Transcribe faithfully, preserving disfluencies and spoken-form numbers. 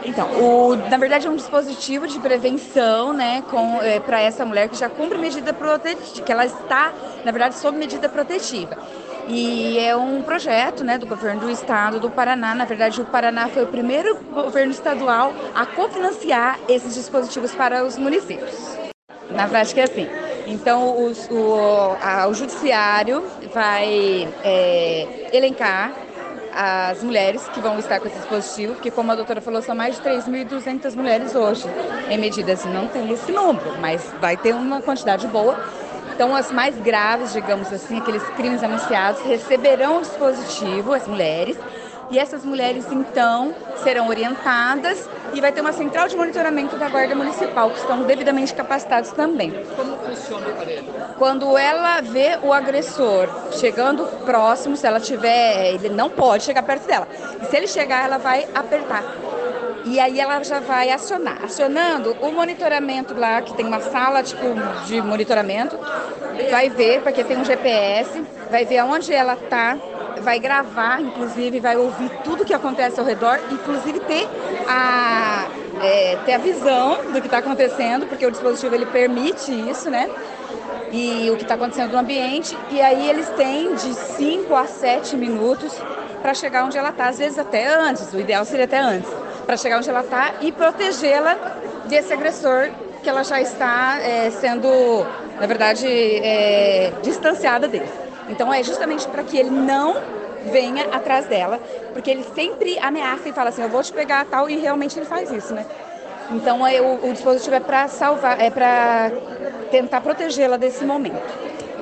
Então, o, na verdade é um dispositivo de prevenção, né, com, é, para essa mulher que já cumpre medida protetiva, que ela está, na verdade, sob medida protetiva. E é um projeto, né, do governo do estado do Paraná. Na verdade, o Paraná foi o primeiro governo estadual a cofinanciar esses dispositivos para os municípios. Na prática é assim. Então, os, o, a, o judiciário vai é, elencar as mulheres que vão estar com esse dispositivo, porque como a doutora falou, são mais de três mil e duzentas mulheres hoje em medidas, não tem esse número, mas vai ter uma quantidade boa. Então, as mais graves, digamos assim, aqueles crimes anunciados, receberão o dispositivo, as mulheres, e essas mulheres, então, serão orientadas e vai ter uma central de monitoramento da Guarda Municipal, que estão devidamente capacitados também. Como funciona o aparelho? Quando ela vê o agressor chegando próximo, se ela tiver, ele não pode chegar perto dela. E se ele chegar, ela vai apertar. E aí ela já vai acionar. Acionando o monitoramento lá, que tem uma sala tipo de monitoramento, vai ver, porque tem um G P S, vai ver aonde ela está, vai gravar, inclusive, vai ouvir tudo que acontece ao redor, inclusive ter a, é, ter a visão do que está acontecendo, porque o dispositivo ele permite isso, né? E o que está acontecendo no ambiente, e aí eles têm de cinco a sete minutos para chegar onde ela está, às vezes até antes, o ideal seria até antes, para chegar onde ela está e protegê-la desse agressor que ela já está é, sendo, na verdade, é, distanciada dele. Então é justamente para que ele não venha atrás dela, porque ele sempre ameaça e fala assim, eu vou te pegar tal, e realmente ele faz isso, né? Então é, o, o dispositivo é para salvar, é para tentar protegê-la desse momento.